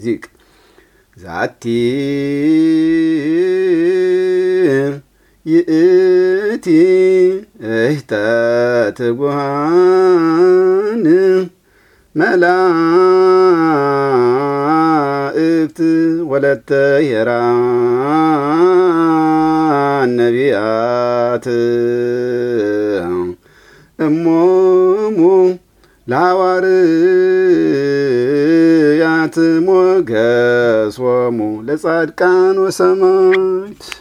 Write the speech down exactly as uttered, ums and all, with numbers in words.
ዚቅ ዛቲ ይእቲ እህተ ትጉሃን መላእክት ወለተ ሄራን ነቢያት እሞሙ ለሐዋርያት ሞገሶሙ ለጻድቃን ወሰማዕት